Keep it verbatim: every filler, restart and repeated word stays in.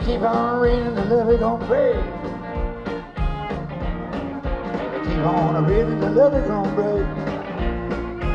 keep on reading, the love is gonna break. Keep on reading, the love is gonna break.